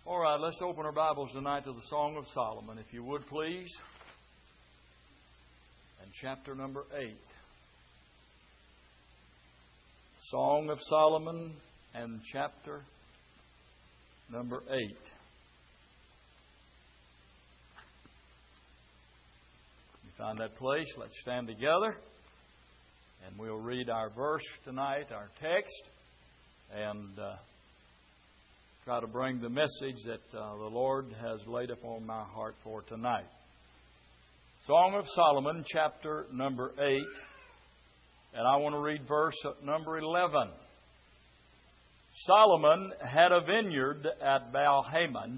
All right, let's open our Bibles tonight to the Song of Solomon, if you would please. And chapter number 8. Song of Solomon and chapter number 8. You find that place? Let's stand together. And we'll read our verse tonight, our text, and try to bring the message that the Lord has laid upon my heart for tonight. Song of Solomon, chapter number 8. And I want to read verse number 11. Solomon had a vineyard at Baal-Hamon.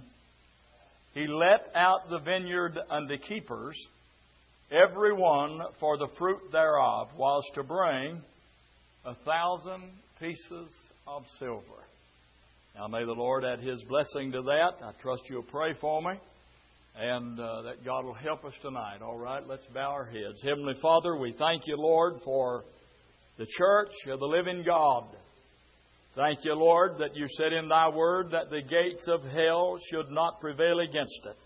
He let out the vineyard unto keepers, every one for the fruit thereof was to bring 1,000 pieces of silver. Now may the Lord add His blessing to that. I trust you'll pray for me and that God will help us tonight. All right, let's bow our heads. Heavenly Father, we thank you, Lord, for the church of the living God. Thank you, Lord, that you said in thy word that the gates of hell should not prevail against it.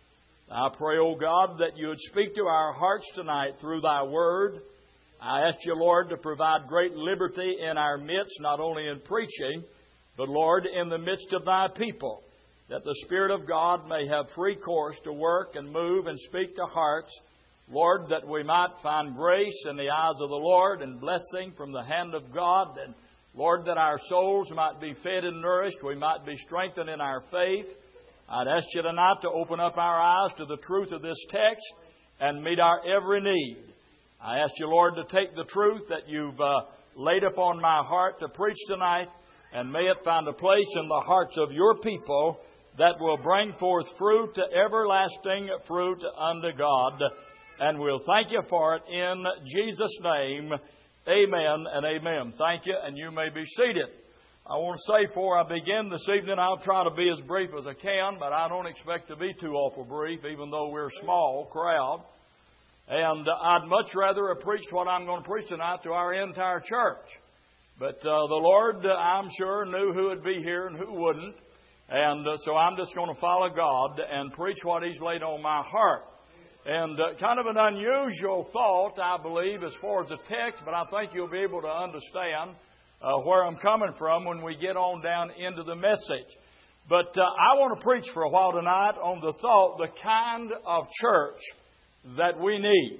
I pray, O God, that you would speak to our hearts tonight through thy word. I ask you, Lord, to provide great liberty in our midst, not only in preaching, but, Lord, in the midst of thy people, that the Spirit of God may have free course to work and move and speak to hearts. Lord, that we might find grace in the eyes of the Lord and blessing from the hand of God. And, Lord, that our souls might be fed and nourished. We might be strengthened in our faith. I'd ask you tonight to open up our eyes to the truth of this text and meet our every need. I ask you, Lord, to take the truth that you've laid upon my heart to preach tonight, and may it find a place in the hearts of your people that will bring forth fruit, everlasting fruit unto God. And we'll thank you for it in Jesus' name. Amen and amen. Thank you, and you may be seated. I want to say before I begin this evening, I'll try to be as brief as I can, but I don't expect to be too awful brief, even though we're a small crowd. And I'd much rather have preached what I'm going to preach tonight to our entire church. But the Lord, I'm sure, knew who would be here and who wouldn't. And so I'm just going to follow God and preach what He's laid on my heart. And kind of an unusual thought, I believe, as far as the text, but I think you'll be able to understand where I'm coming from when we get on down into the message. But I want to preach for a while tonight on the thought, the kind of church that we need.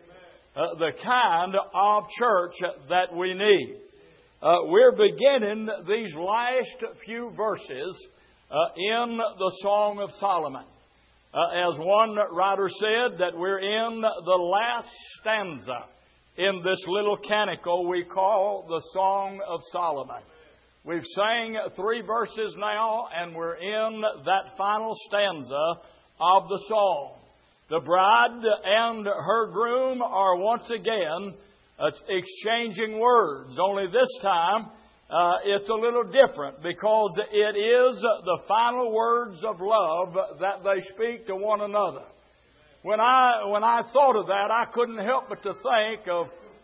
The kind of church that we need. We're beginning these last few verses in the Song of Solomon. As one writer said, that we're in the last stanza in this little canticle we call the Song of Solomon. We've sang 3 verses now, and we're in that final stanza of the song. The bride and her groom are once again exchanging words, only this time it's a little different because it is the final words of love that they speak to one another. When I thought of that, I couldn't help but to think of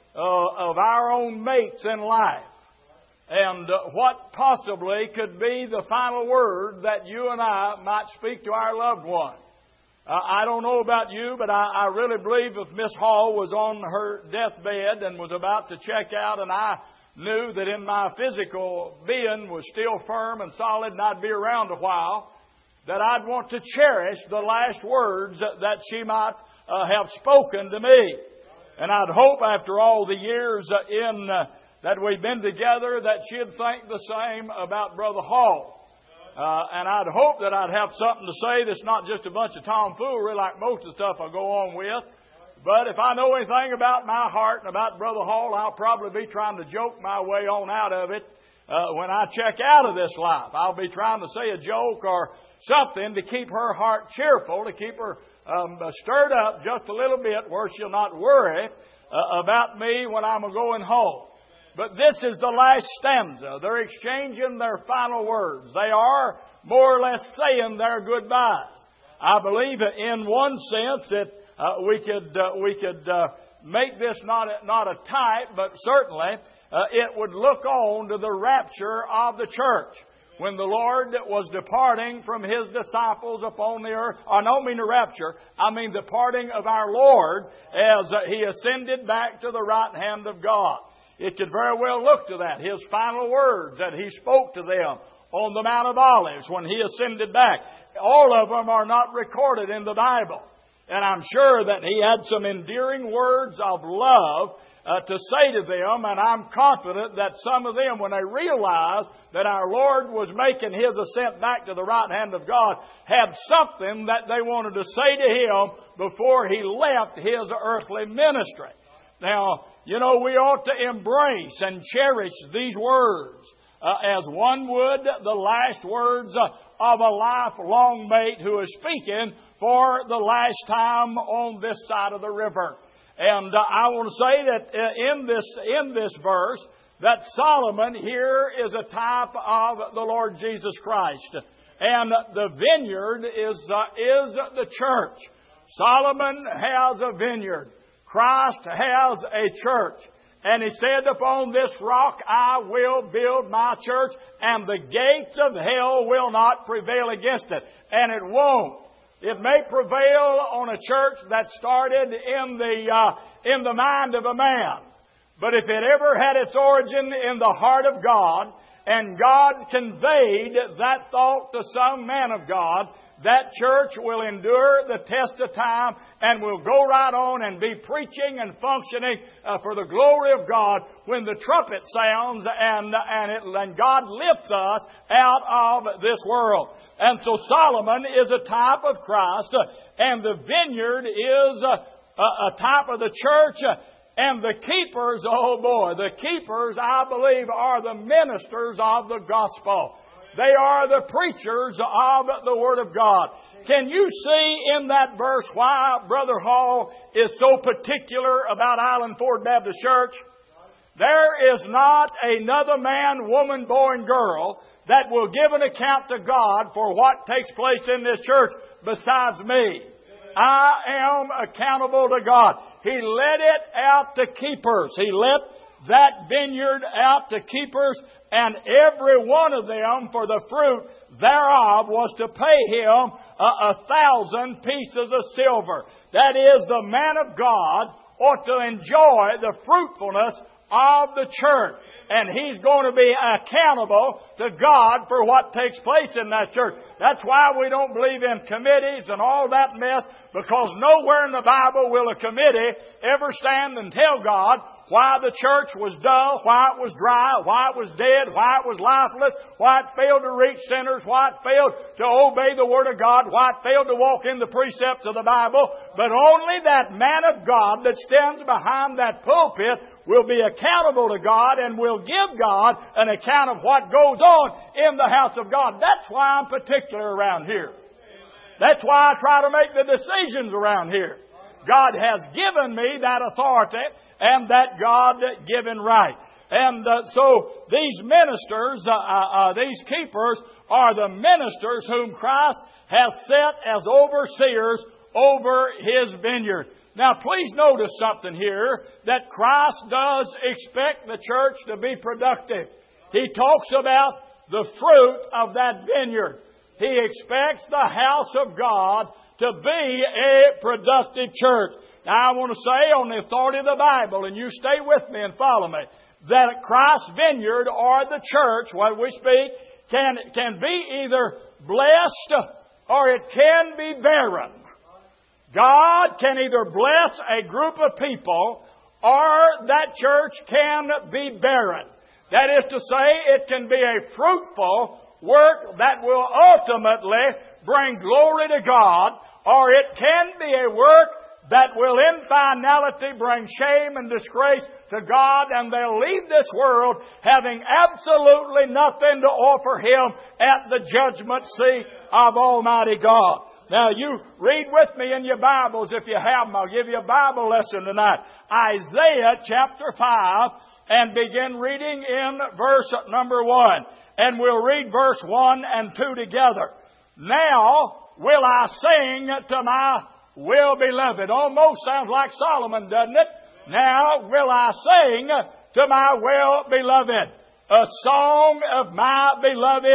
our own mates in life and what possibly could be the final word that you and I might speak to our loved one. I don't know about you, but I really believe if Miss Hall was on her deathbed and was about to check out, and I knew that in my physical being was still firm and solid and I'd be around a while, that I'd want to cherish the last words that she might have spoken to me. And I'd hope after all the years that we've been together that she'd think the same about Brother Hall. And I'd hope that I'd have something to say that's not just a bunch of tomfoolery like most of the stuff I go on with. But if I know anything about my heart and about Brother Hall, I'll probably be trying to joke my way on out of it when I check out of this life. I'll be trying to say a joke or something to keep her heart cheerful, to keep her stirred up just a little bit where she'll not worry about me when I'm going home. But this is the last stanza. They're exchanging their final words. They are more or less saying their goodbyes. I believe in one sense that we could make this not a type, but certainly it would look on to the rapture of the church. when the Lord was departing from His disciples upon the earth. I don't mean the rapture. I mean the parting of our Lord as He ascended back to the right hand of God. It could very well look to that. His final words that He spoke to them on the Mount of Olives when He ascended back. All of them are not recorded in the Bible. And I'm sure that He had some endearing words of love to say to them, and I'm confident that some of them, when they realized that our Lord was making His ascent back to the right hand of God, had something that they wanted to say to Him before He left His earthly ministry. Now, you know, we ought to embrace and cherish these words as one would the last words of a lifelong mate who is speaking for the last time on this side of the river. And I want to say that in this verse, that Solomon here is a type of the Lord Jesus Christ. And the vineyard is the church. Solomon has a vineyard. Christ has a church. And He said, upon this rock I will build my church, and the gates of hell will not prevail against it. And it won't. It may prevail on a church that started in the mind of a man. But if it ever had its origin in the heart of God, and God conveyed that thought to some man of God, that church will endure the test of time and will go right on and be preaching and functioning for the glory of God when the trumpet sounds and God lifts us out of this world. And so Solomon is a type of Christ, and the vineyard is a type of the church. And the keepers, oh boy, the keepers, I believe, are the ministers of the gospel. They are the preachers of the Word of God. Can you see in that verse why Brother Hall is so particular about Island Ford Baptist Church? There is not another man, woman, boy, and girl that will give an account to God for what takes place in this church besides me. I am accountable to God. He let it out to keepers. He let that vineyard out to keepers, and every one of them for the fruit thereof was to pay him 1,000 pieces of silver. That is, the man of God ought to enjoy the fruitfulness of the church. And he's going to be accountable to God for what takes place in that church. That's why we don't believe in committees and all that mess, because nowhere in the Bible will a committee ever stand and tell God why the church was dull, why it was dry, why it was dead, why it was lifeless, why it failed to reach sinners, why it failed to obey the Word of God, why it failed to walk in the precepts of the Bible. But only that man of God that stands behind that pulpit will be accountable to God and will give God an account of what goes on in the house of God. That's why I'm particular around here. That's why I try to make the decisions around here. God has given me that authority and that God-given right. And so these ministers, these keepers, are the ministers whom Christ has set as overseers over His vineyard. Now, please notice something here, that Christ does expect the church to be productive. He talks about the fruit of that vineyard. He expects the house of God to be a productive church. Now, I want to say on the authority of the Bible, and you stay with me and follow me, that Christ's vineyard or the church, what we speak, can be either blessed or it can be barren. God can either bless a group of people or that church can be barren. That is to say, it can be a fruitful work that will ultimately bring glory to God, or it can be a work that will in finality bring shame and disgrace to God, and they'll leave this world having absolutely nothing to offer Him at the judgment seat of Almighty God. Now, you read with me in your Bibles if you have them. I'll give you a Bible lesson tonight. Isaiah chapter 5, and begin reading in verse number 1. And we'll read verse 1 and 2 together. Now will I sing to my well-beloved. Almost sounds like Solomon, doesn't it? Now will I sing to my well-beloved, a song of my beloved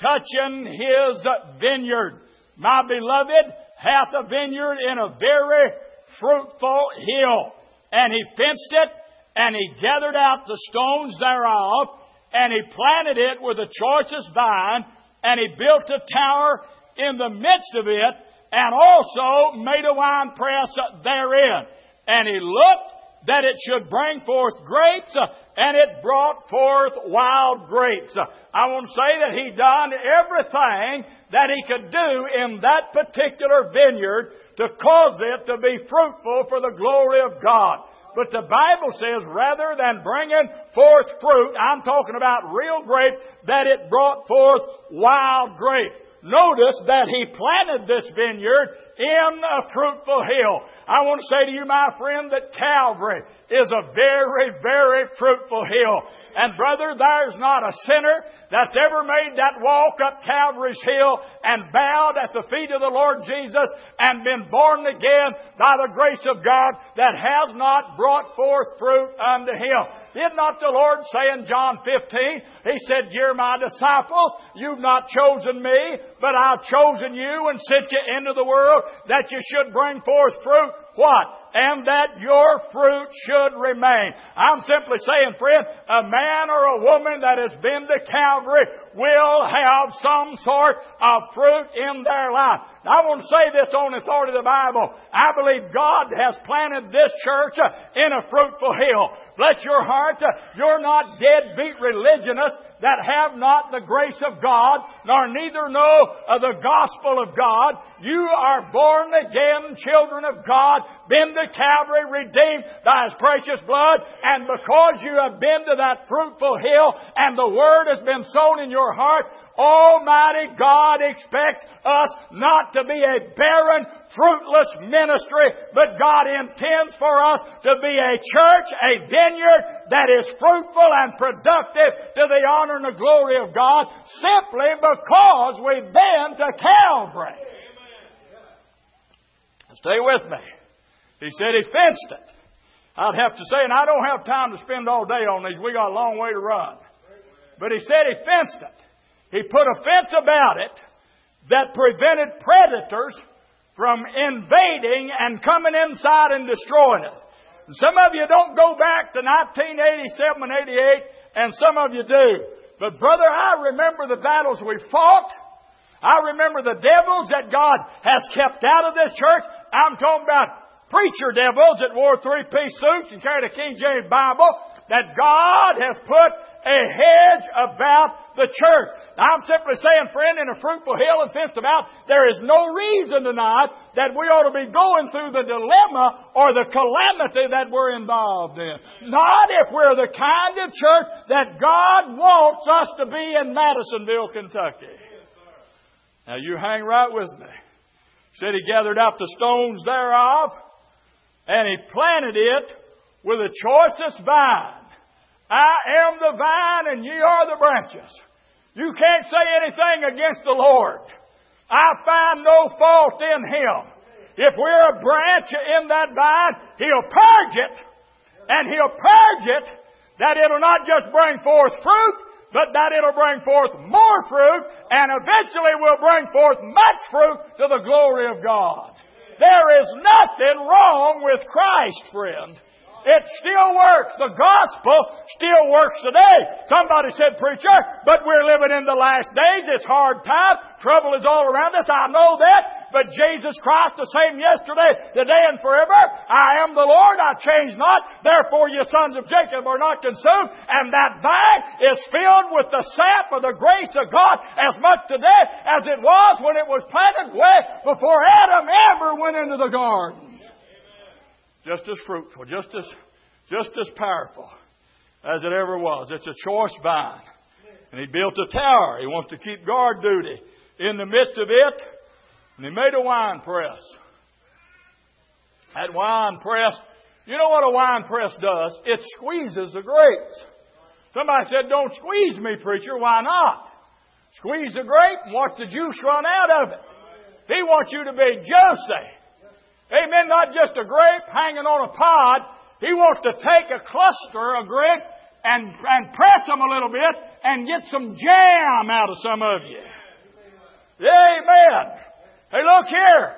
touching his vineyard. My beloved hath a vineyard in a very fruitful hill. And he fenced it, and he gathered out the stones thereof, and he planted it with the choicest vine, and he built a tower in the midst of it, and also made a winepress therein. And he looked that it should bring forth grapes, and it brought forth wild grapes. I want to say that he done everything that he could do in that particular vineyard to cause it to be fruitful for the glory of God. But the Bible says rather than bringing forth fruit, I'm talking about real grapes, that it brought forth wild grapes. Notice that he planted this vineyard in a fruitful hill. I want to say to you, my friend, that Calvary is a very, very fruitful hill. And brother, there's not a sinner that's ever made that walk up Calvary's hill and bowed at the feet of the Lord Jesus and been born again by the grace of God that has not brought forth fruit unto him. Did not the Lord say in John 15, He said, "You're my disciple. You've not chosen me, but I've chosen you and sent you into the world that you should bring forth fruit." What? And that your fruit should remain. I'm simply saying, friend, a man or a woman that has been to Calvary will have some sort of fruit in their life. Now, I want to say this on the authority of the Bible. I believe God has planted this church in a fruitful hill. Bless your heart. You're not deadbeat religionists that have not the grace of God, nor neither know the gospel of God. You are born again children of God, been to Calvary, redeemed by His precious blood, and because you have been to that fruitful hill and the Word has been sown in your heart, Almighty God expects us not to be a barren, fruitless ministry, but God intends for us to be a church, a vineyard that is fruitful and productive to the honor and the glory of God, simply because we've been to Calvary. Stay with me. He said He fenced it. I'd have to say, and I don't have time to spend all day on these. We got a long way to run. But He said He fenced it. He put a fence about it that prevented predators from invading and coming inside and destroying it. And some of you don't go back to 1987 and 88, and some of you do. But brother, I remember the battles we fought. I remember the devils that God has kept out of this church. I'm talking about preacher devils that wore three-piece suits and carried a King James Bible, that God has put a hedge about the church. Now, I'm simply saying, friend, in a fruitful hill and fenced about, there is no reason tonight that we ought to be going through the dilemma or the calamity that we're involved in. Not if we're the kind of church that God wants us to be in Madisonville, Kentucky. Now, you hang right with me. He said He gathered out the stones thereof, and He planted it with the choicest vine. I am the vine and ye are the branches. You can't say anything against the Lord. I find no fault in Him. If we're a branch in that vine, He'll purge it. And He'll purge it that it'll not just bring forth fruit, but that it'll bring forth more fruit, and eventually will bring forth much fruit to the glory of God. There is nothing wrong with Christ, friend. It still works. The gospel still works today. Somebody said, "Preacher, but we're living in the last days. It's hard times. Trouble is all around us." I know that. But Jesus Christ, the same yesterday, today, and forever. I am the Lord. I change not. Therefore, you sons of Jacob are not consumed. And that vine is filled with the sap of the grace of God as much today as it was when it was planted way before Adam ever went into the garden. Just as fruitful, just as powerful as it ever was. It's a choice vine. And He built a tower. He wants to keep guard duty in the midst of it. And He made a wine press. That wine press, you know what a wine press does? It squeezes the grapes. Somebody said, "Don't squeeze me, preacher." Why not? Squeeze the grape and watch the juice run out of it. He wants you to be juicy. Amen. Not just a grape hanging on a pod. He wants to take a cluster of grapes and press them a little bit and get some jam out of some of you. Amen. Hey, look here.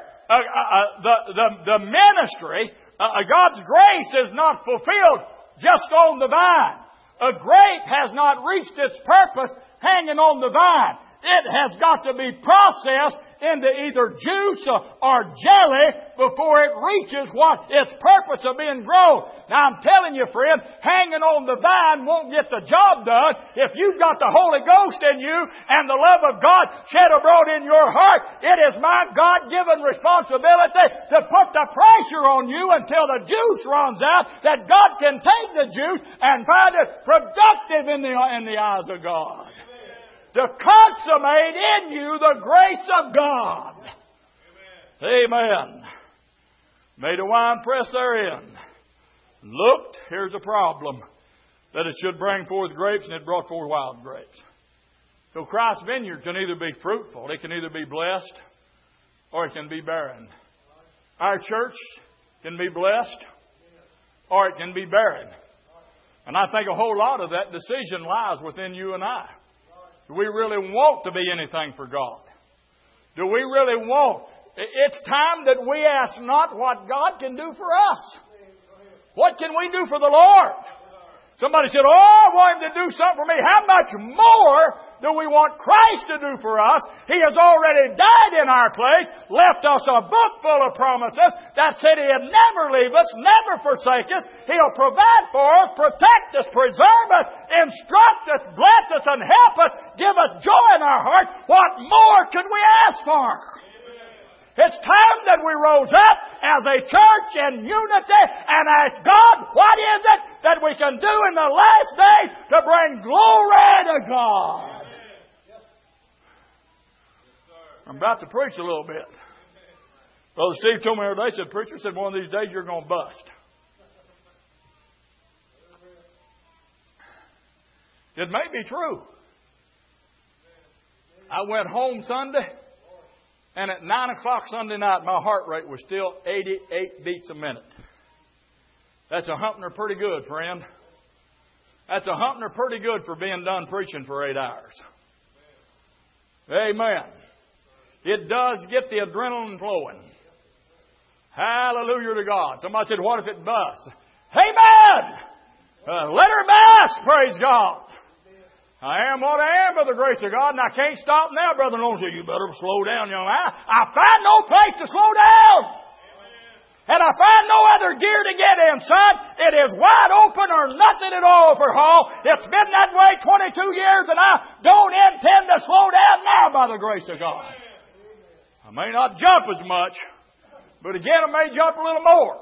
The ministry, God's grace is not fulfilled just on the vine. A grape has not reached its purpose hanging on the vine. It has got to be processed into either juice or jelly before it reaches what its purpose of being grown. Now I'm telling you, friend, hanging on the vine won't get the job done. If you've got the Holy Ghost in you and the love of God shed abroad in your heart, it is my God-given responsibility to put the pressure on you until the juice runs out, that God can take the juice and find it productive in the eyes of God. To consummate in you the grace of God. Amen. Made a winepress therein. Looked, here's a problem. That it should bring forth grapes, and it brought forth wild grapes. So Christ's vineyard can either be fruitful, it can either be blessed, or it can be barren. Our church can be blessed, or it can be barren. And I think a whole lot of that decision lies within you and I. Do we really want to be anything for God? Do we really want? It's time that we ask not what God can do for us. What can we do for the Lord? Somebody said, I want Him to do something for me. How much more do we want Christ to do for us? He has already died in our place, left us a book full of promises that said He'd never leave us, never forsake us. He'll provide for us, protect us, preserve us, instruct us, bless us, and help us, give us joy in our hearts. What more could we ask for? It's time that we rose up as a church in unity and ask God, what is it that we can do in the last days to bring glory to God? I'm about to preach a little bit. Brother Steve told me the other day, preacher said, one of these days you're going to bust. It may be true. I went home Sunday, and at 9 o'clock Sunday night, my heart rate was still 88 beats a minute. That's a humping pretty good, friend. That's a humping pretty good for being done preaching for 8 hours. Amen. It does get the adrenaline flowing. Hallelujah to God. Somebody said, what if it busts? Amen. Let her bust, praise God. I am what I am by the grace of God, and I can't stop now, Brother Lonzo. You better slow down, young man. I find no place to slow down. And I find no other gear to get in, son. It is wide open or nothing at all for Hall. It's been that way 22 years, and I don't intend to slow down now by the grace of God. I may not jump as much, but again, I may jump a little more.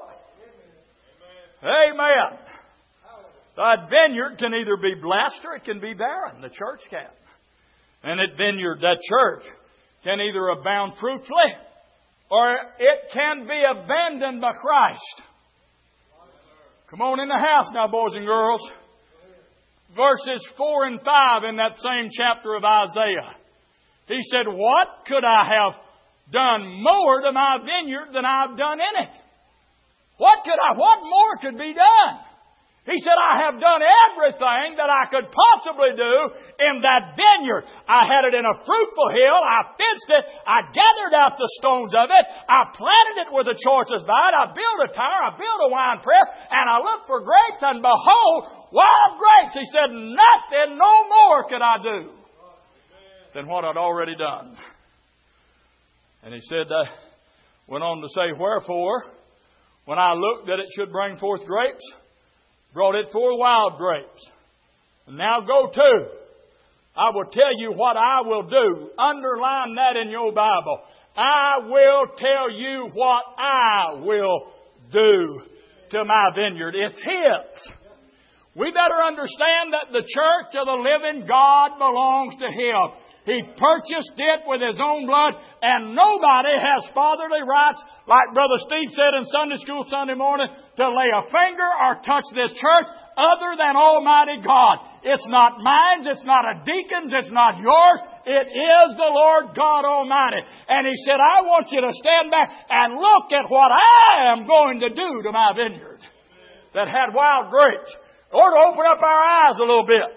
Amen. That vineyard can either be blessed or it can be barren. The church can. And that church can either abound fruitfully or it can be abandoned by Christ. Come on in the house now, boys and girls. Verses 4 and 5 in that same chapter of Isaiah. He said, what could I have done more to my vineyard than I've done in it? What more could be done? He said, I have done everything that I could possibly do in that vineyard. I had it in a fruitful hill. I fenced it. I gathered out the stones of it. I planted it with the choicest vine. I built a tower. I built a wine press. And I looked for grapes, and behold, wild grapes. He said, nothing, no more could I do than what I'd already done. And he said, went on to say, wherefore, when I looked that it should bring forth grapes, brought it forth wild grapes. And now go to. I will tell you what I will do. Underline that in your Bible. I will tell you what I will do to my vineyard. It's His. We better understand that the church of the living God belongs to Him. He purchased it with His own blood, and nobody has fatherly rights, like Brother Steve said in Sunday school Sunday morning, to lay a finger or touch this church other than Almighty God. It's not mine, it's not a deacon's, it's not yours. It is the Lord God Almighty. And He said, I want you to stand back and look at what I am going to do to my vineyard that had wild grapes. Or to open up our eyes a little bit.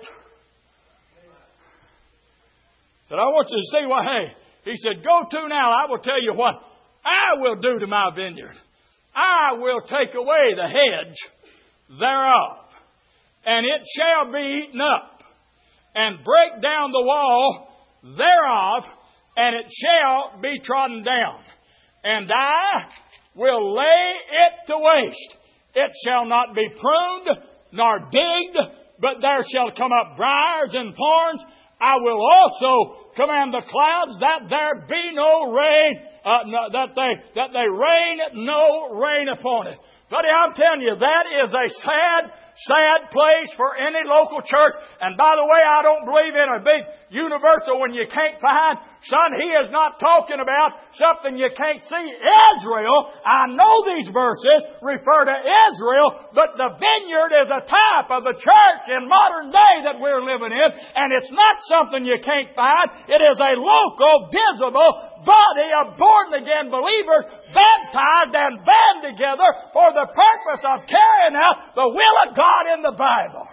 Said, I want you to see what, hey, he said, go to now, I will tell you what I will do to my vineyard. I will take away the hedge thereof, and it shall be eaten up, and break down the wall thereof, and it shall be trodden down. And I will lay it to waste. It shall not be pruned, nor digged, but there shall come up briars and thorns. I will also command the clouds that there be no rain, that they rain no rain upon it. Buddy, I'm telling you, that is a sad place for any local church. And by the way, I don't believe in a big universal when you can't find. Son, he is not talking about something you can't see. Israel, I know these verses refer to Israel, but the vineyard is a type of the church in modern day that we're living in. And it's not something you can't find. It is a local, visible body of born-again believers baptized and band together for the purpose of carrying out the will of God in the Bible.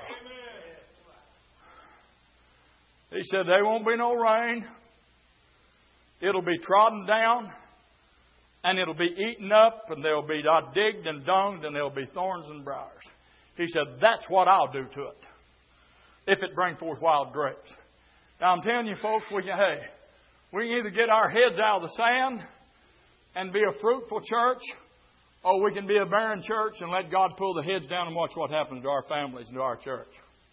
He said there won't be no rain. It'll be trodden down, and it'll be eaten up, and they'll be digged and dunged, and there'll be thorns and briars. He said, that's what I'll do to it, if it bring forth wild grapes. Now, I'm telling you, folks, we can either get our heads out of the sand and be a fruitful church, or we can be a barren church and let God pull the heads down and watch what happens to our families and to our church.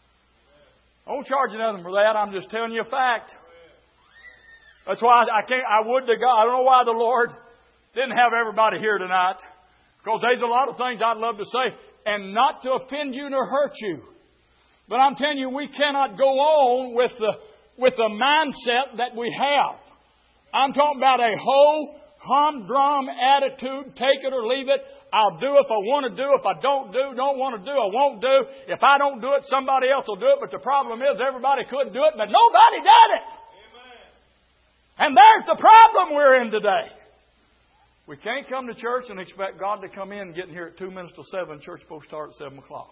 I won't charge you nothing for that. I'm just telling you a fact. That's why I would to God. I don't know why the Lord didn't have everybody here tonight. Because there's a lot of things I'd love to say. And not to offend you nor hurt you. But I'm telling you, we cannot go on with the mindset that we have. I'm talking about a whole humdrum attitude. Take it or leave it. I'll do if I want to do. If I don't want to do, I won't do. If I don't do it, somebody else will do it. But the problem is everybody couldn't do it, but nobody did it. And there's the problem we're in today. We can't come to church and expect God to come in and get in here at 2 minutes till 7. Church supposed to start at 7 o'clock.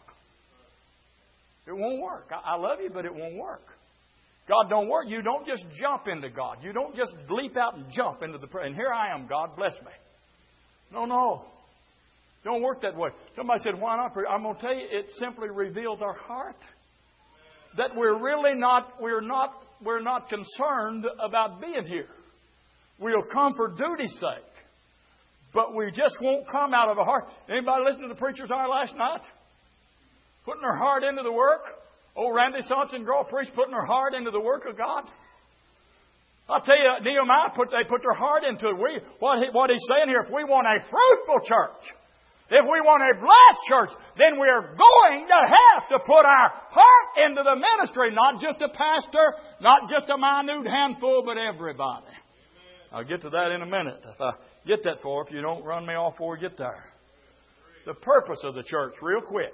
It won't work. I love you, but it won't work. God don't work. You don't just jump into God. You don't just leap out and jump into the prayer. And here I am, God, bless me. No. Don't work that way. Somebody said, why not? I'm going to tell you, it simply reveals our heart. That we're really we're not concerned about being here. We'll come for duty's sake. But we just won't come out of a heart. Anybody listen to the preachers on last night? Putting their heart into the work. Old Randy Sonson girl preached putting her heart into the work of God. I'll tell you, Nehemiah, they put their heart into it. What he's saying here, if we want a fruitful church, if we want a blessed church, then we are going to have to put our heart into the ministry. Not just a pastor, not just a minute handful, but everybody. I'll get to that in a minute. If I get that far, if you don't run me off before we get there. The purpose of the church, real quick.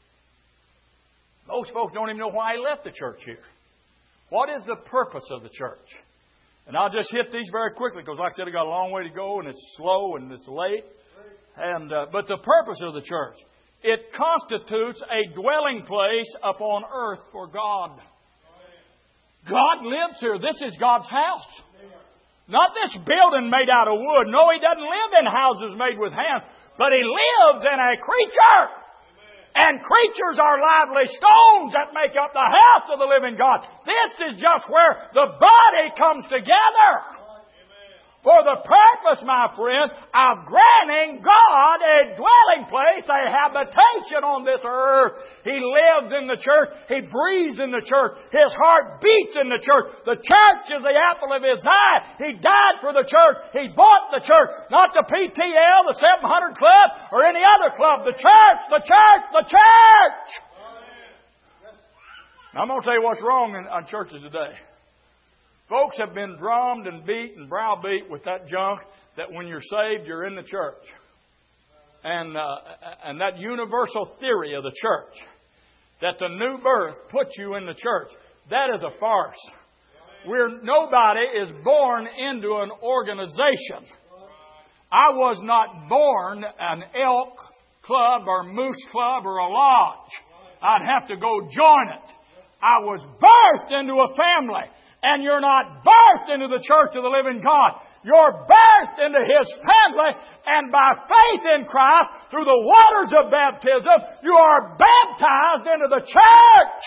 Most folks don't even know why he left the church here. What is the purpose of the church? And I'll just hit these very quickly because, like I said, I've got a long way to go and it's slow and it's late. But the purpose of the church, it constitutes a dwelling place upon earth for God. God lives here. This is God's house. Not this building made out of wood. No, He doesn't live in houses made with hands. But He lives in a creature. And creatures are lively stones that make up the house of the living God. This is just where the body comes together. For the purpose, my friend, of granting God a dwelling place, a habitation on this earth. He lives in the church. He breathes in the church. His heart beats in the church. The church is the apple of His eye. He died for the church. He bought the church. Not the PTL, the 700 Club, or any other club. The church, the church, the church! Now, I'm going to tell you what's wrong on churches today. Folks have been drummed and beat and browbeat with that junk that when you're saved, you're in the church. And that universal theory of the church, that the new birth puts you in the church, that is a farce. Nobody is born into an organization. I was not born an elk club or moose club or a lodge. I'd have to go join it. I was birthed into a family. And you're not birthed into the church of the living God. You're birthed into His family. And by faith in Christ, through the waters of baptism, you are baptized into the church.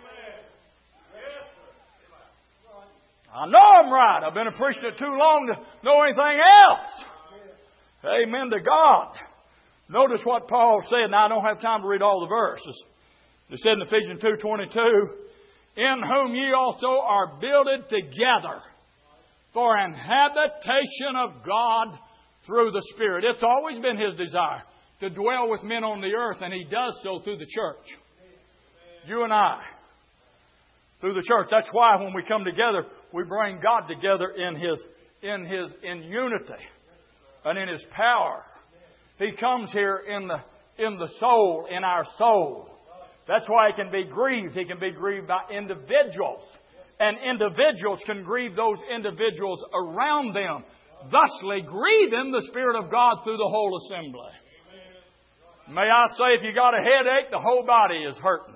I know I'm right. I've been preaching it too long to know anything else. Amen to God. Notice what Paul said. Now, I don't have time to read all the verses. It said in Ephesians 2:22, in whom ye also are builded together for an habitation of God through the Spirit. It's always been His desire to dwell with men on the earth, and He does so through the church. You and I. Through the church. That's why when we come together, we bring God together in unity and in His power. He comes here in the soul, in our soul. That's why He can be grieved. He can be grieved by individuals. And individuals can grieve those individuals around them, thusly grieving the Spirit of God through the whole assembly. May I say, if you got a headache, the whole body is hurting.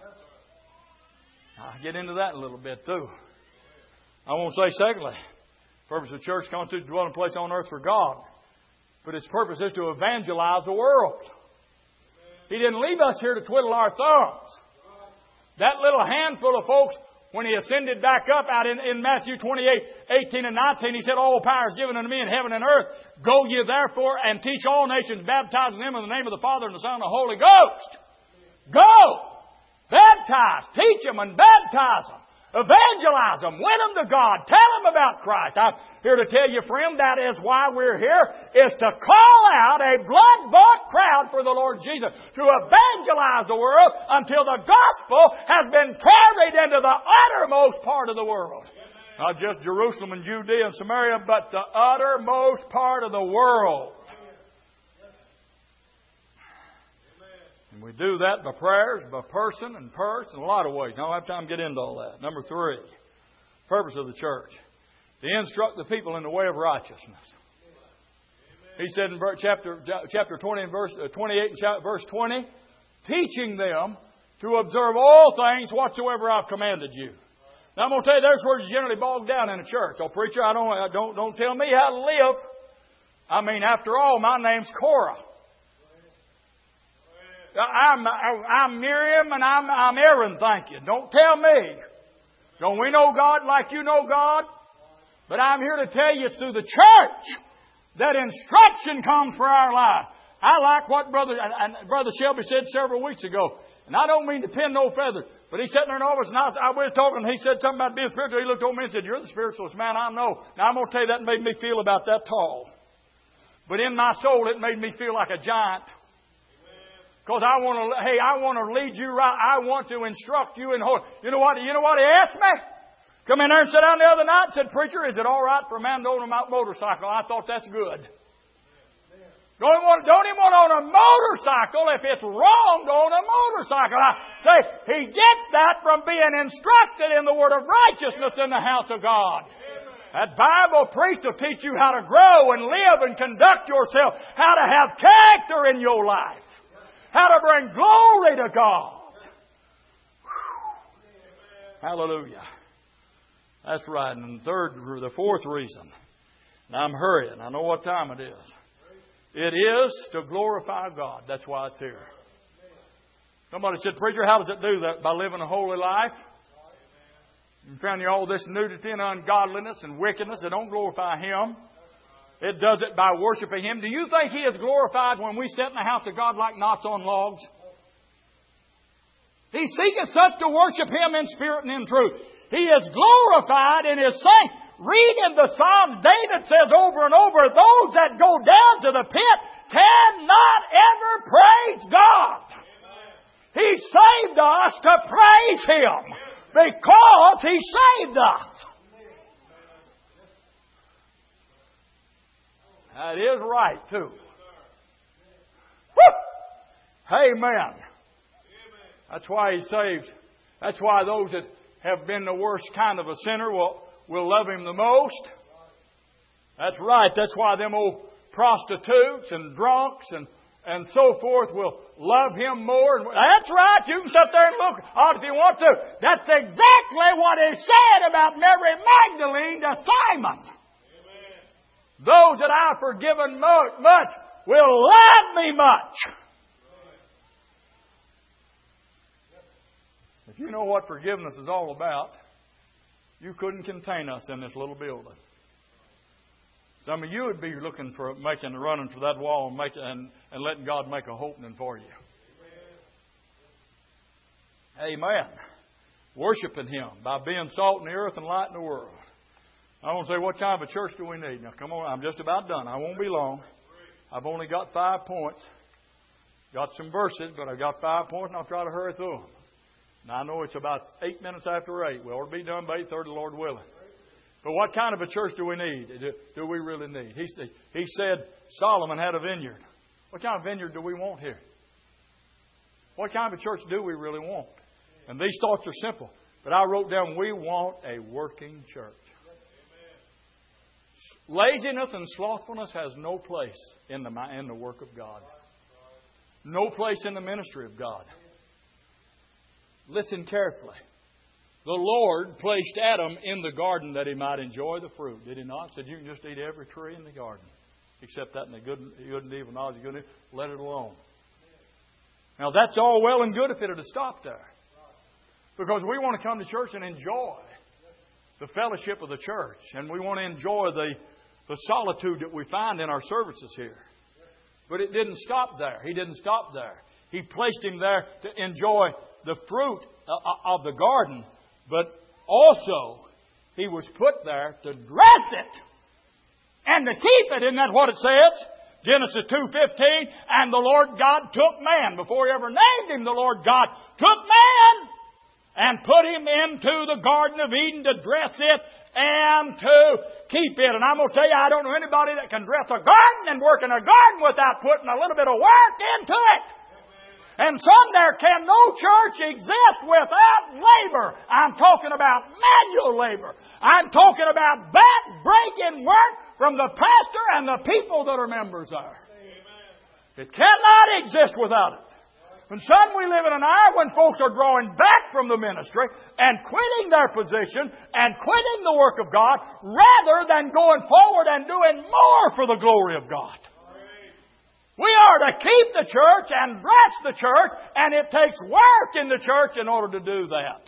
I'll get into that in a little bit too. I won't say secondly, the purpose of the church constitutes a dwelling place on earth for God. But its purpose is to evangelize the world. He didn't leave us here to twiddle our thumbs. That little handful of folks, when He ascended back up out in Matthew 28:18 and 19, He said, all power is given unto me in heaven and earth. Go ye therefore and teach all nations, baptizing them in the name of the Father and the Son and the Holy Ghost. Go! Baptize, teach them and baptize them. Evangelize them. Win them to God. Tell them about Christ. I'm here to tell you, friend, that is why we're here, is to call out a blood-bought crowd for the Lord Jesus, to evangelize the world until the gospel has been carried into the uttermost part of the world. Not just Jerusalem and Judea and Samaria, but the uttermost part of the world. And we do that by prayers, by person and purse, in a lot of ways. I don't have time to get into all that. Number 3, purpose of the church. To instruct the people in the way of righteousness. He said in chapter 20 and verse 28 and verse 20, teaching them to observe all things whatsoever I've commanded you. Now I'm going to tell you, there's where you generally bog down in a church. Oh, preacher, don't tell me how to live. I mean, after all, my name's Korah. I'm Miriam and I'm Aaron, thank you. Don't tell me. Don't we know God like you know God? But I'm here to tell you, it's through the church that instruction comes for our life. I like what Brother Shelby said several weeks ago. And I don't mean to pin no feathers. But he's sitting there in the office and I was talking. He said something about being spiritual. He looked over me and said, you're the spiritualist man I know. Now I'm going to tell you, that made me feel about that tall. But in my soul, it made me feel like a giant. Because I want to lead you right. I want to instruct you in holiness. You know what he asked me? Come in there and sit down the other night and said, preacher, is it all right for a man to own a motorcycle? I thought that's good. Don't even want to own a motorcycle if it's wrong to own a motorcycle. I say, he gets that from being instructed in the word of righteousness in the house of God. That Bible preach will teach you how to grow and live and conduct yourself, how to have character in your life. How to bring glory to God. Hallelujah. That's right. And the fourth reason. Now I'm hurrying. I know what time it is. It is to glorify God. That's why it's here. Somebody said, preacher, how does it do that? By living a holy life? You found all this nudity and ungodliness and wickedness that don't glorify Him. It does it by worshiping Him. Do you think He is glorified when we sit in the house of God like knots on logs? He seeketh such to worship Him in spirit and in truth. He is glorified in His saints. Read in the Psalms, David says over and over, those that go down to the pit cannot ever praise God. He saved us to praise Him because He saved us. That is right, too. Woo! Amen. That's why He saves. That's why those that have been the worst kind of a sinner will love Him the most. That's right. That's why them old prostitutes and drunks and and so forth will love Him more. That's right. You can sit there and look on if you want to. That's exactly what is said about Mary Magdalene to Simon. Amen. Those that I have forgiven much will love me much. If you know what forgiveness is all about, you couldn't contain us in this little building. Some of you would be looking for running for that wall and letting God make a opening for you. Amen. Worshiping Him by being salt in the earth and light in the world. I want to say, what kind of a church do we need? Now, come on, I'm just about done. I won't be long. I've only got 5 points. Got some verses, but I've got 5 points, and I'll try to hurry through them. Now, I know it's about 8 minutes after 8. We ought to be done by 8:30, Lord willing. But what kind of a church do we need? Do we really need? He said Solomon had a vineyard. What kind of vineyard do we want here? What kind of a church do we really want? And these thoughts are simple. But I wrote down, we want a working church. Laziness and slothfulness has no place in the work of God. No place in the ministry of God. Listen carefully. The Lord placed Adam in the garden that he might enjoy the fruit. Did He not? He said, you can just eat every tree in the garden. Except that in the good and evil knowledge of good and evil. Let it alone. Now that's all well and good if it had stopped there. Because we want to come to church and enjoy the fellowship of the church. And we want to enjoy the solitude that we find in our services here. But it didn't stop there. He didn't stop there. He placed him there to enjoy the fruit of the garden. But also, he was put there to dress it and to keep it. Isn't that what it says? Genesis 2:15, and the Lord God took man. Before He ever named him, the Lord God took man and put him into the Garden of Eden to dress it and to keep it. And I'm going to tell you, I don't know anybody that can dress a garden and work in a garden without putting a little bit of work into it. And some there can no church exist without labor. I'm talking about manual labor. I'm talking about back-breaking work from the pastor and the people that are members there. It cannot exist without it. And some we live in an hour when folks are drawing back from the ministry and quitting their position and quitting the work of God rather than going forward and doing more for the glory of God. We are to keep the church and dress the church, and it takes work in the church in order to do that.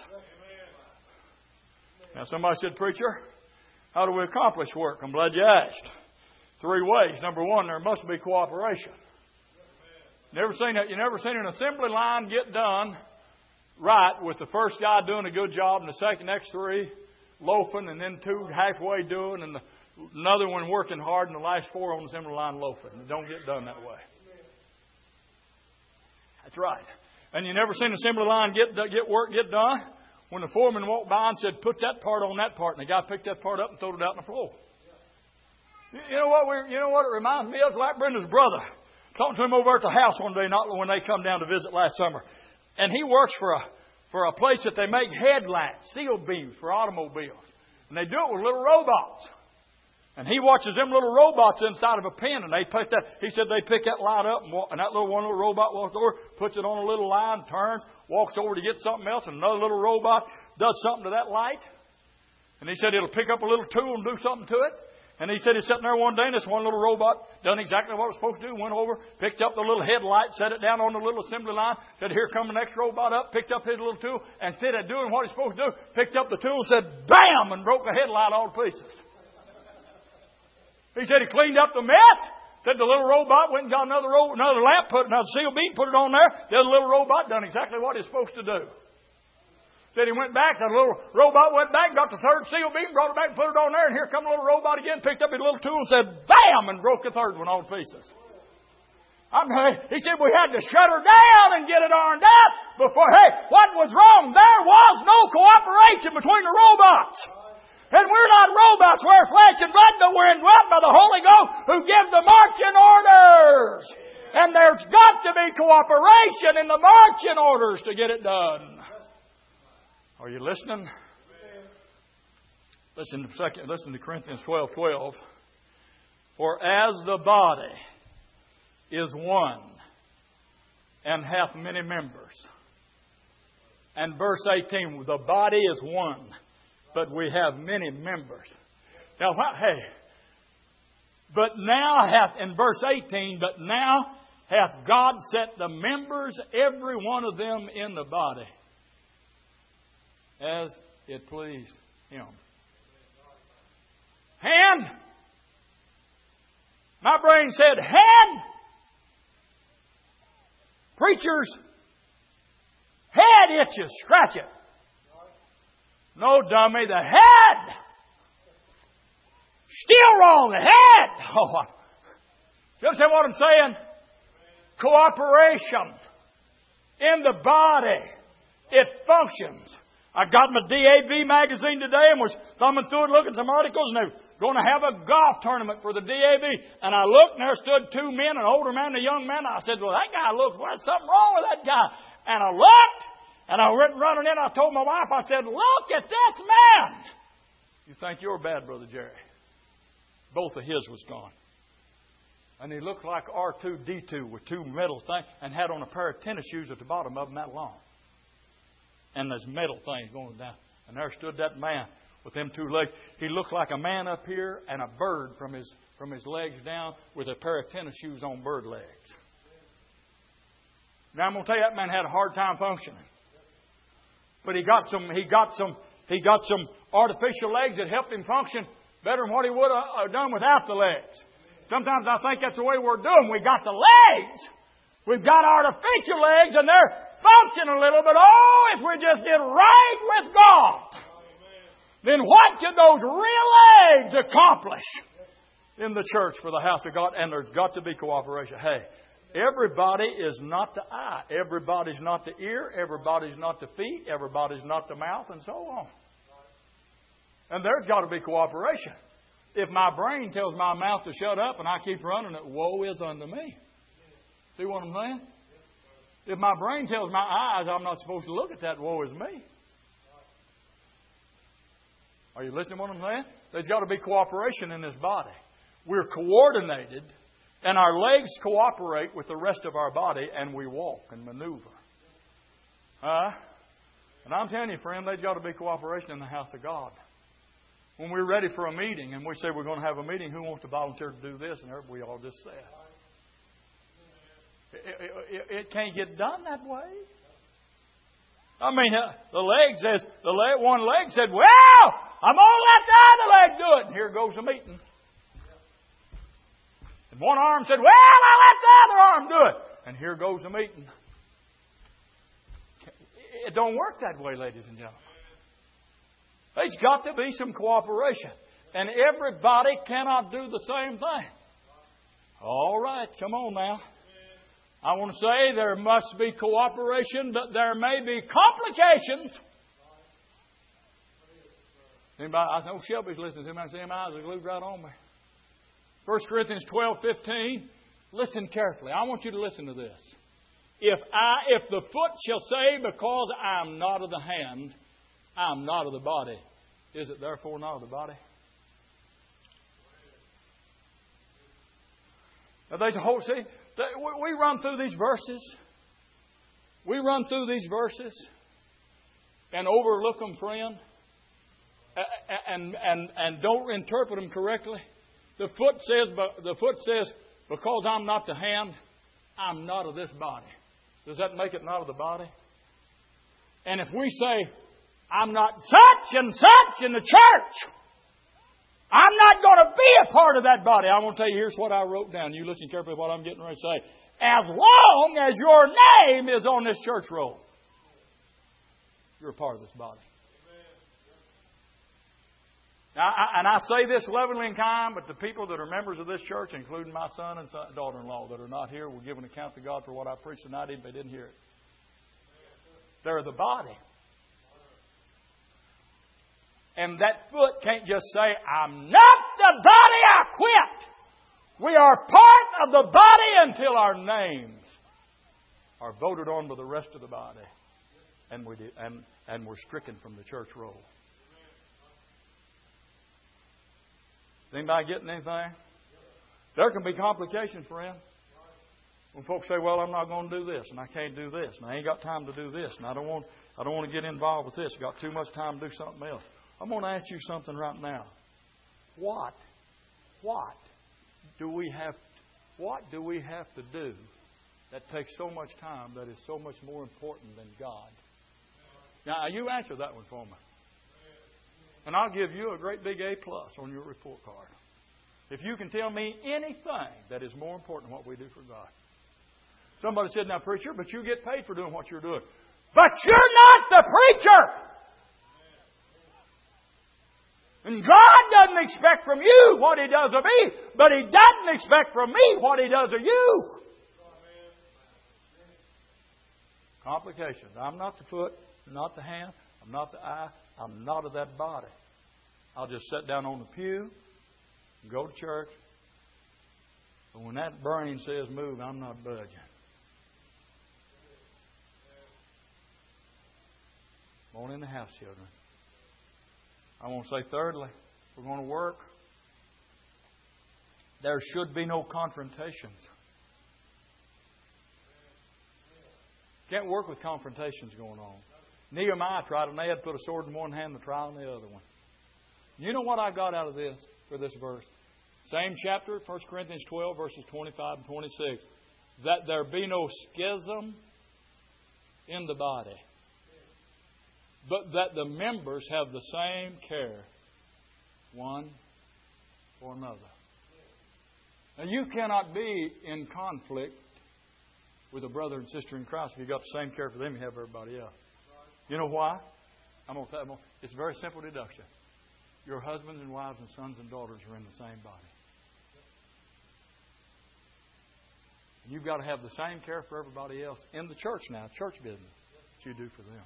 Now somebody said, preacher, how do we accomplish work? I'm glad you asked. 3 ways. Number 1, there must be cooperation. You never seen an assembly line get done right with the first guy doing a good job and the next 3 loafing, and then 2 halfway doing, and another one working hard, and the last 4 on the assembly line loafing. It don't get done that way. That's right. And you never seen an assembly line get done when the foreman walked by and said, put that part on that part, and the guy picked that part up and threw it out on the floor. You know what it reminds me of? Like Brenda's brother. Talking to him over at the house one day, not when they come down to visit last summer. And he works for a place that they make headlights, seal beams for automobiles. And they do it with little robots. And he watches them little robots inside of a pen, and he said they pick that light up, and that one little robot walks over, puts it on a little line, turns, walks over to get something else, and another little robot does something to that light. And he said it'll pick up a little tool and do something to it. And he said he's sitting there one day, and this one little robot done exactly what it was supposed to do, went over, picked up the little headlight, set it down on the little assembly line, said, here come the next robot up, picked up his little tool, and instead of doing what he's supposed to do, picked up the tool and said, bam, and broke the headlight all to pieces. He said he cleaned up the mess. Said the little robot went and got another lamp, put another seal beam, put it on there. The other little robot done exactly what he's supposed to do. Said he went back, the little robot went back, got the 3rd seal beam, brought it back, put it on there, and here come the little robot again, picked up his little tool and said, bam, and broke the 3rd one all to pieces. He said we had to shut her down and get it ironed out before, what was wrong? There was no cooperation between the robots. And we're not robots, we're flesh and blood, but we're indwelt by the Holy Ghost who gives the marching orders. And there's got to be cooperation in the marching orders to get it done. Are you listening? Listen to Corinthians 12:12. For as the body is one and hath many members. And verse 18, the body is one, but we have many members. Now, but now hath, in verse 18, but now hath God set the members, every one of them in the body, as it pleased Him. Hand. My brain said, hand. Preachers, head itches, scratch it. No, dummy, the head. Still wrong, the head. Oh, you understand what I'm saying? Cooperation in the body. It functions. I got my DAV magazine today and was thumbing through it, looking at some articles, and they're going to have a golf tournament for the DAV. And I looked, and there stood two men, an older man and a young man. I said, well, that guy looks, there's something wrong with that guy. And I looked, and I went running in. I told my wife, I said, look at this man. You think you're bad, Brother Jerry. Both of his was gone. And he looked like R2-D2 with two metal things and had on a pair of tennis shoes at the bottom of them that long. And there's metal things going down. And there stood that man with them two legs. He looked like a man up here and a bird from his legs down with a pair of tennis shoes on bird legs. Now I'm going to tell you, that man had a hard time functioning. But he got some artificial legs that helped him function better than what he would have done without the legs. Sometimes I think that's the way we're doing. We got the legs. We've got artificial legs and they're functioning a little, but if we just get right with God, then what can those real legs accomplish in the church for the house of God? And there's got to be cooperation. Hey, everybody is not the eye. Everybody's not the ear. Everybody's not the feet. Everybody's not the mouth, and so on. And there's got to be cooperation. If my brain tells my mouth to shut up and I keep running it, woe is unto me. See what I'm saying? If my brain tells my eyes I'm not supposed to look at that, woe is me. Are you listening to what I'm saying? There's got to be cooperation in this body. We're coordinated, and our legs cooperate with the rest of our body, and we walk and maneuver. And I'm telling you, friend, there's got to be cooperation in the house of God. When we're ready for a meeting and we say we're going to have a meeting, who wants to volunteer to do this? And we all just say it can't get done that way. I mean, one leg said, well, I'm going to let the other leg do it. And here goes the meeting. And one arm said, well, I'll let the other arm do it. And here goes the meeting. It don't work that way, ladies and gentlemen. There's got to be some cooperation. And everybody cannot do the same thing. All right, come on now. I want to say there must be cooperation, but there may be complications. Anybody? I know Shelby's listening to me. I see my eyes are glued right on me. 1 Corinthians 12:15. Listen carefully. I want you to listen to this. If the foot shall say, because I am not of the hand, I am not of the body, is it therefore not of the body? Now there's a whole, see, we run through these verses. We run through these verses and overlook them, friend, and don't interpret them correctly. The foot says, because I'm not the hand, I'm not of this body. Does that make it not of the body? And if we say, I'm not such and such in the church, I'm not going to be a part of that body. I want to tell you, here's what I wrote down. You listen carefully to what I'm getting ready to say. As long as your name is on this church roll, you're a part of this body. Now, and I say this lovingly and kind, but the people that are members of this church, including my son and daughter-in-law that are not here, will give an account to God for what I preached tonight, even if they didn't hear it. They're the body. And that foot can't just say, I'm not the body, I quit. We are part of the body until our names are voted on by the rest of the body. And we're stricken from the church roll. Is anybody getting anything? There can be complications, friend. When folks say, well, I'm not going to do this, and I can't do this, and I ain't got time to do this, and I don't want to get involved with this. I've got too much time to do something else. I'm going to ask you something right now. What do we have to do that takes so much time that is so much more important than God? Now, you answer that one for me. And I'll give you a great big A+ on your report card. If you can tell me anything that is more important than what we do for God. Somebody said, now, preacher, but you get paid for doing what you're doing. But you're not the preacher! And God doesn't expect from you what He does of me, but He doesn't expect from me what He does of you. Complications. I'm not the foot, not the hand, I'm not the eye, I'm not of that body. I'll just sit down on the pew and go to church. But when that brain says move, I'm not budging. On in the house, children. I want to say thirdly, we're going to work. There should be no confrontations. Can't work with confrontations going on. Nehemiah tried, and they had put a sword in one hand and the trowel in the other one. You know what I got out of this for this verse? Same chapter, 1 Corinthians 12, verses 25 and 26. That there be no schism in the body, but that the members have the same care one for another. Now, you cannot be in conflict with a brother and sister in Christ if you've got the same care for them you have for everybody else. You know why? It's a very simple deduction. Your husbands and wives and sons and daughters are in the same body. And you've got to have the same care for everybody else in the church now, church business, that you do for them.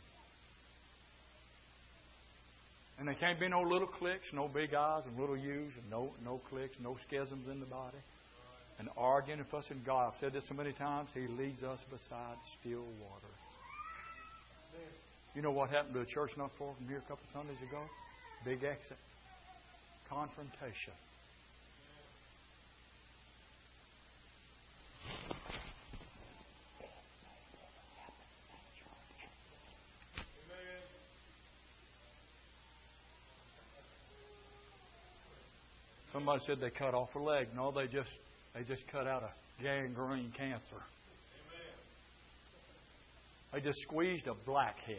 And there can't be no little cliques, no big I's and little U's, and no cliques, no schisms in the body. And arguing and fussing. God, I've said this so many times, He leads us beside still water. You know what happened to a church not far from here a couple of Sundays ago? Big exit. Confrontation. Somebody said they cut off a leg. No, they just cut out a gangrene cancer. They just squeezed a blackhead.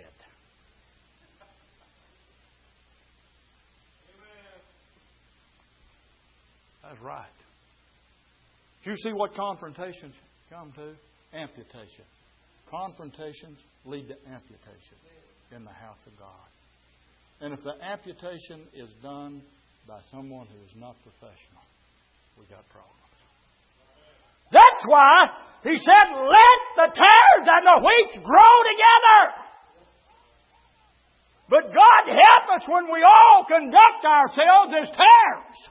That's right. Do you see what confrontations come to? Amputation. Confrontations lead to amputation in the house of God. And if the amputation is done by someone who is not professional, we got problems. That's why He said, let the tares and the wheat grow together. But God help us when we all conduct ourselves as tares.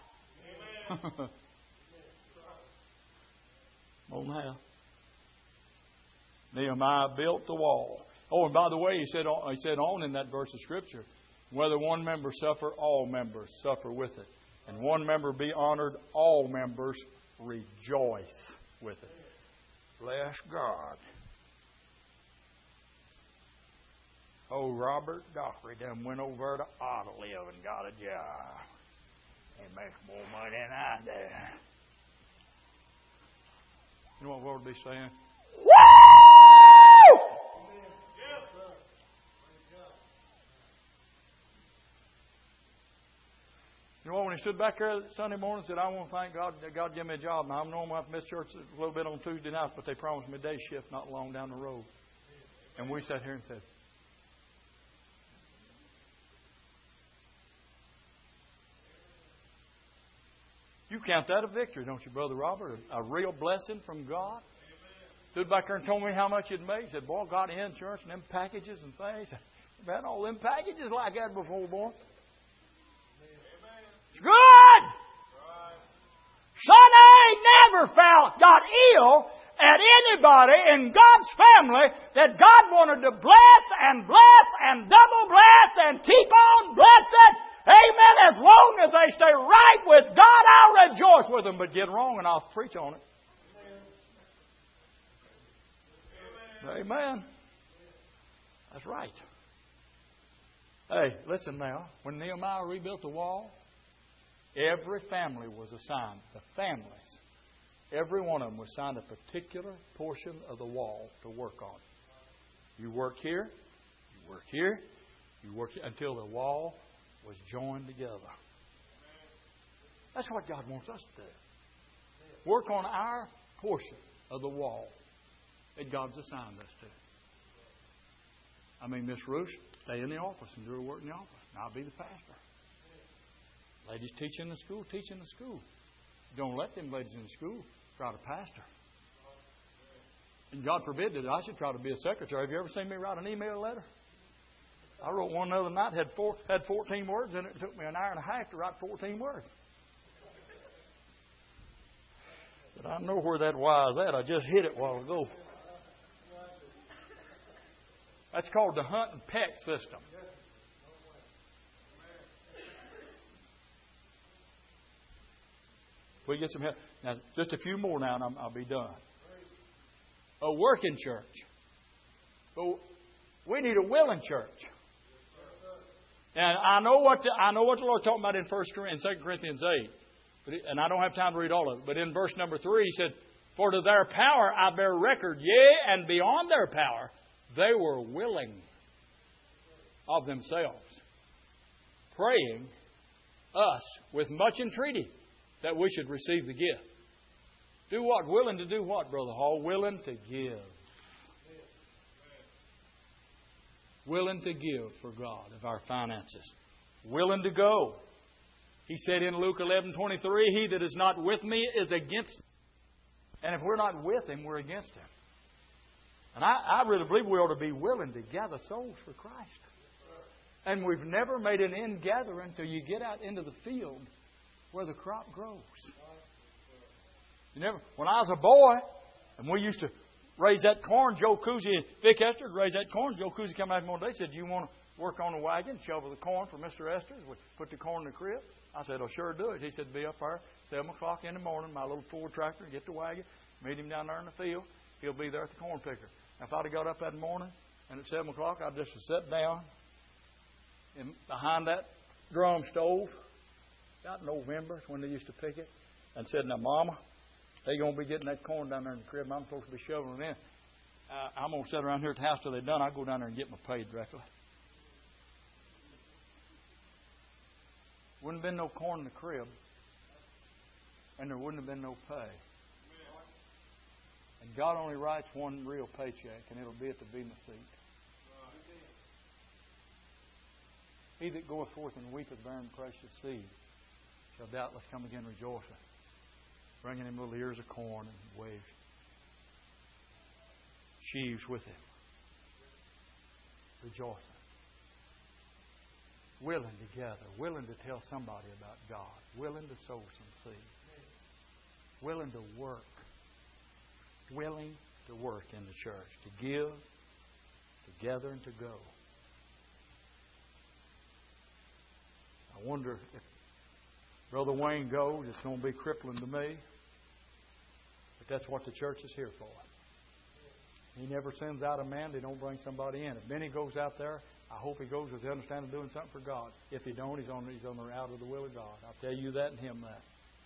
Oh, now. Nehemiah built the wall. Oh, and by the way, he said on in that verse of Scripture, whether one member suffer, all members suffer with it. And one member be honored, all members rejoice with it. Bless God. Oh, Robert Dockery done went over to Autoliv and got a job. He makes more money than I do. You know what the Lord will be saying? Woo! You know what, when he stood back there Sunday morning and said, I want to thank God that God gave me a job. Now, I'm normally have to miss church a little bit on Tuesday nights, but they promised me a day shift not long down the road. And we sat here and said, you count that a victory, don't you, Brother Robert? A real blessing from God. Stood back there and told me how much it made. He said, boy, got insurance and them packages and things. I've had all them packages like that before, boy. It's good. Son, I ain't never got ill at anybody in God's family that God wanted to bless and bless and double bless and keep on blessing. Amen. As long as they stay right with God, I'll rejoice with them. But get wrong and I'll preach on it. Amen. That's right. Hey, listen now. When Nehemiah rebuilt the wall, every family was assigned. The families. Every one of them was assigned a particular portion of the wall to work on. You work here. You work here. You work here until the wall was joined together. That's what God wants us to do. Work on our portion of the wall that God's assigned us to. I mean, Miss Ruth, stay in the office and do her work in the office. And I'll be the pastor. Ladies teach in the school, teach in the school. Don't let them ladies in the school try to pastor. And God forbid that I should try to be a secretary. Have you ever seen me write an email letter? I wrote one the other night, had 14 words in it. It took me an hour and a half to write 14 words. But I know where that Y is at. I just hit it a while ago. That's called the hunt and peck system. We get some help. Now, just a few more now and I'll be done. A working church. But we need a willing church. And I know what the Lord's talking about in 2 Corinthians 8. And I don't have time to read all of it. But in verse number 3, He said, "For to their power I bear record, yea, and beyond their power, they were willing of themselves, praying us with much entreaty that we should receive the gift." Do what? Willing to do what, Brother Hall? Willing to give. Willing to give for God of our finances. Willing to go. He said in Luke 11:23, "He that is not with me is against me." And if we're not with Him, we're against Him. And I really believe we ought to be willing to gather souls for Christ. And we've never made an end gathering until you get out into the field where the crop grows. When I was a boy, and we used to raise that corn, Joe Cousy and Vic Esther would raise that corn. Joe Cousy came out one day and said, "Do you want to work on the wagon, shovel the corn for Mr. Esther? We put the corn in the crib." I said, "Oh, sure do it." He said, "Be up there 7 o'clock in the morning, my little Ford tractor, get the wagon, meet him down there in the field. He'll be there at the corn picker." If I'd have got up that morning and at 7 o'clock, I'd just have sat down behind that drum stove, about in November, when they used to pick it, and said, "Now, Mama, they're going to be getting that corn down there in the crib, and I'm supposed to be shoveling it in. I'm going to sit around here at the house till they're done. I'll go down there and get my pay directly." Wouldn't have been no corn in the crib, and there wouldn't have been no pay. And God only writes one real paycheck, and it'll be at the Bema seat. "He that goeth forth and weepeth bearing precious seed shall doubtless come again rejoicing, bringing him little ears of corn and waves sheaves with him, rejoicing." Willing to gather, willing to tell somebody about God, willing to sow some seed, willing to work. Willing to work in the church, to give, to gather, and to go. I wonder if Brother Wayne goes, it's going to be crippling to me. But that's what the church is here for. He never sends out a man, they don't bring somebody in. If Benny goes out there, I hope he goes with the understanding of doing something for God. If he don't, he's on the out of the will of God. I'll tell you that and him that.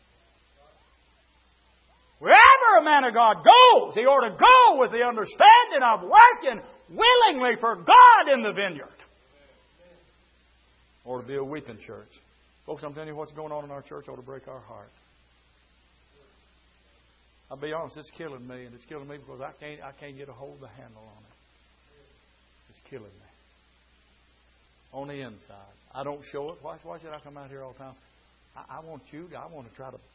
Wherever a man of God goes, he ought to go with the understanding of working willingly for God in the vineyard. Or to be a weeping church. Folks, I'm telling you what's going on in our church ought to break our heart. I'll be honest, it's killing me, and it's killing me because I can't get a hold of the handle on it. It's killing me. On the inside. I don't show it. Why should I come out here all the time? I want to try to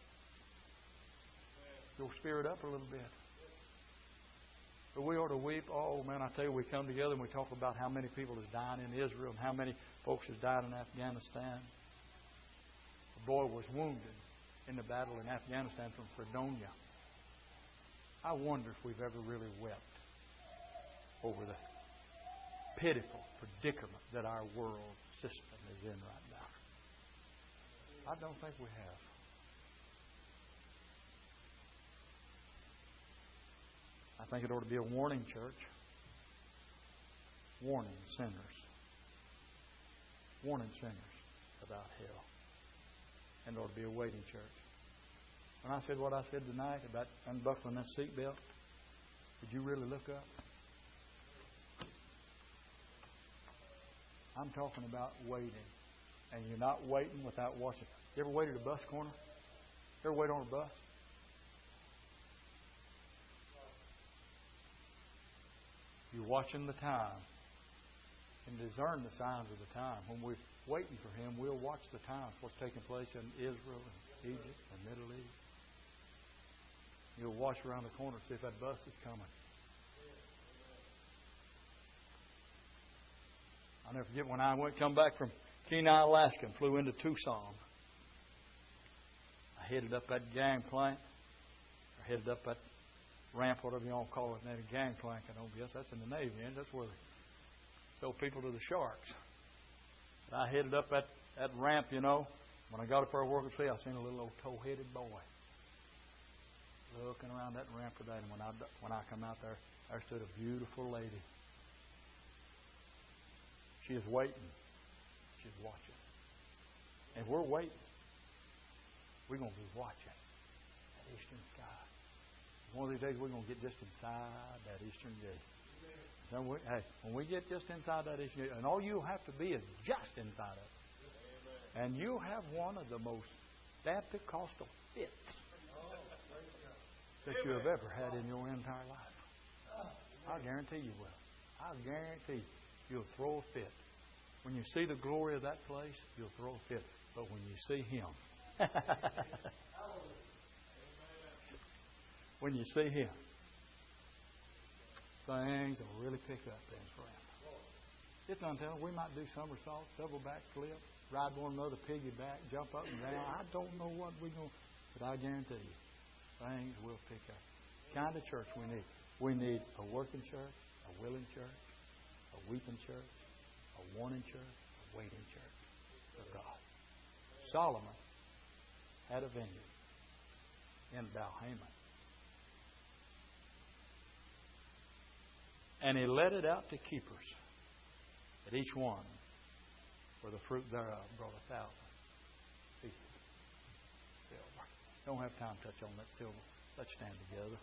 go stir it up a little bit. But we ought to weep. Oh, man, I tell you, we come together and we talk about how many people is dying in Israel and how many folks has died in Afghanistan. A boy was wounded in the battle in Afghanistan from Fredonia. I wonder if we've ever really wept over the pitiful predicament that our world system is in right now. I don't think we have. I think it ought to be a warning, church. warning sinners. Warning sinners about hell. And there ought to be a waiting church. When I said what I said tonight about unbuckling that seatbelt, did you really look up? I'm talking about waiting. And you're not waiting without watching. You ever waited at a bus corner? You ever wait on a bus? You're watching the time and discern the signs of the time. When we're waiting for Him, we'll watch the times, what's taking place in Israel and Egypt and Middle East. You'll watch around the corner and see if that bus is coming. I'll never forget when I come back from Kenai, Alaska, and flew into Tucson. I headed up that gangplank, or headed up that ramp, whatever you want to call it, and a gangplank. I don't guess that's in the Navy, and that's where they sell people to the sharks. And I headed up that ramp, you know. When I got up there working see, I seen a little old tow-headed boy looking around that ramp today. And when I come out there stood a beautiful lady. She is waiting. She's watching. And we're waiting. We're going to be watching that eastern sky. One of these days, we're going to get just inside that eastern gate. So when we get just inside that eastern gate, and all you have to be is just inside of it. And you have one of the most Baptist-costal fits that you have ever had in your entire life. I guarantee you will. I guarantee you'll throw a fit. When you see the glory of that place, you'll throw a fit. But when you see Him, when you see Him, things will really pick up then, friend. It's until we might do somersaults, double back flip, ride one another piggyback, jump up and down. I don't know what we're going to, but I guarantee you, things will pick up. The kind of church we need. We need a working church, a willing church, a weeping church, a warning church, a waiting church of God. Solomon had a vineyard in Baal-Hamon. And he let it out to keepers, that each one, for the fruit thereof, brought 1,000 pieces of silver. Don't have time to touch on that silver. Let's stand together.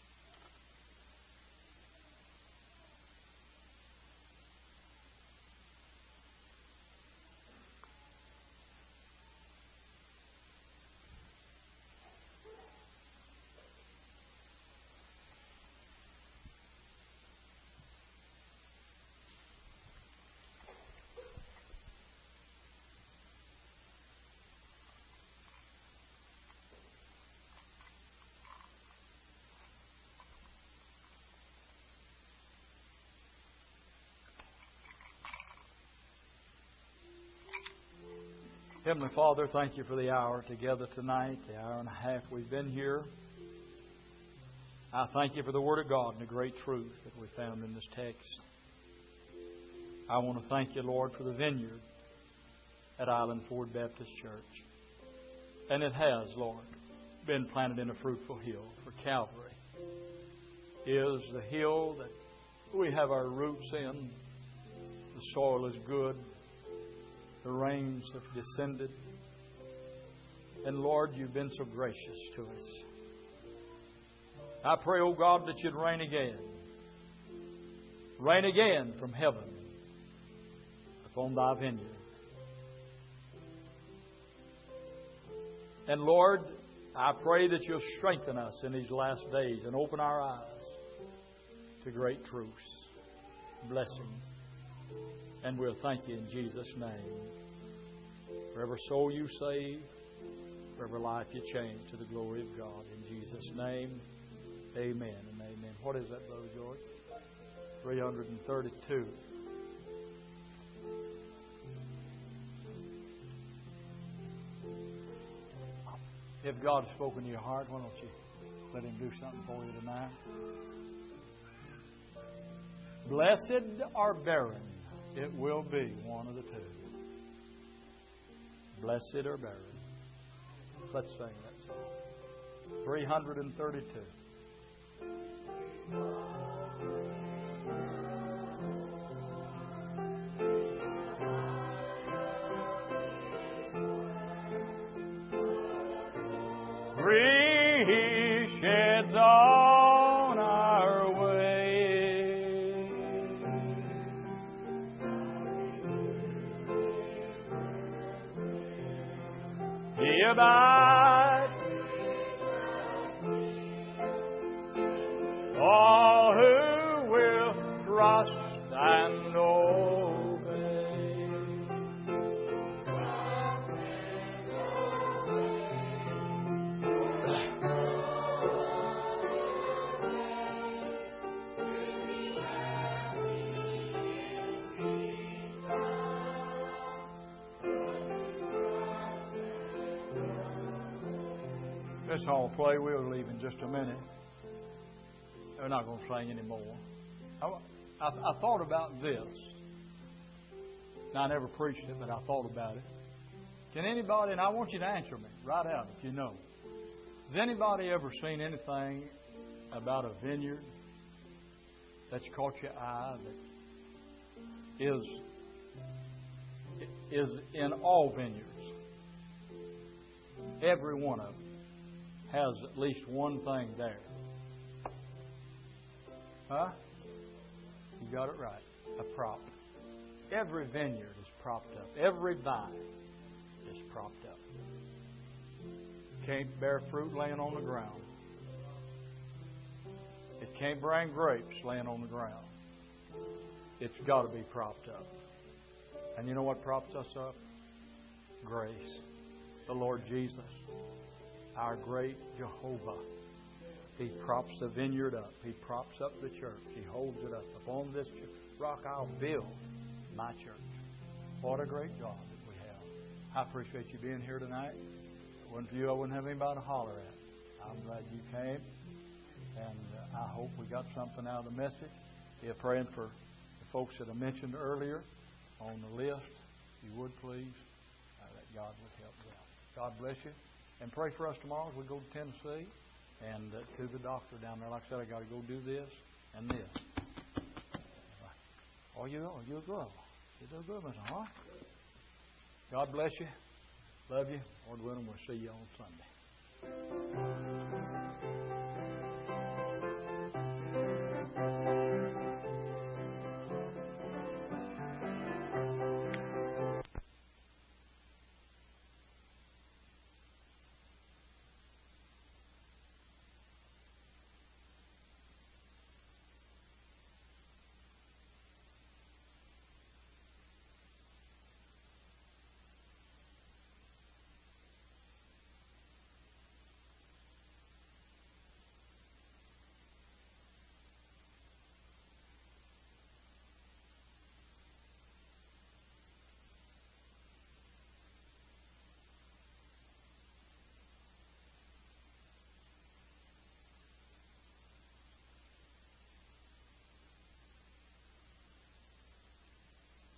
Heavenly Father, thank You for the hour together tonight, the hour and a half we've been here. I thank You for the Word of God and the great truth that we found in this text. I want to thank You, Lord, for the vineyard at Island Ford Baptist Church. And it has, Lord, been planted in a fruitful hill, for Calvary is the hill that we have our roots in. The soil is good. The rains have descended. And Lord, You've been so gracious to us. I pray, oh God, that You'd rain again. Rain again from heaven upon Thy vineyard. And Lord, I pray that You'll strengthen us in these last days and open our eyes to great truths, blessings. And we'll thank You in Jesus' name. For every soul You save, for every life You change to the glory of God. In Jesus' name, amen and amen. What is that, Brother George? 332. If God has spoken to your heart, why don't you let Him do something for you tonight? Blessed or barren, it will be one of the two. Blessed or barren. Let's sing that song. 332. on our way. He abides all who will trust and obey. This song will play. We'll leave in just a minute. We're not going to sing anymore. I thought about this. Now, I never preached it, but I thought about it. Can anybody, and I want you to answer me right out if you know. Has anybody ever seen anything about a vineyard that's caught your eye that is in all vineyards? Every one of them has at least one thing there. Huh? You got it right. A prop. Every vineyard is propped up. Every vine is propped up. Can't bear fruit laying on the ground. It can't bring grapes laying on the ground. It's got to be propped up. And you know what props us up? Grace. The Lord Jesus. Our great Jehovah. He props the vineyard up. He props up the church. He holds it up. Upon this rock I'll build my church. What a great God that we have. I appreciate you being here tonight. If it wasn't for you, I wouldn't have anybody to holler at. I'm glad you came. And I hope we got something out of the message. Be praying for the folks that I mentioned earlier on the list. If you would please, that God would help you out. God bless you. And pray for us tomorrow as we go to Tennessee and to the doctor down there. Like I said, I got to go do this and this. Oh, you're good. You're good, Miss Huh? God bless you. Love you. Lord willing, we'll see you on Sunday.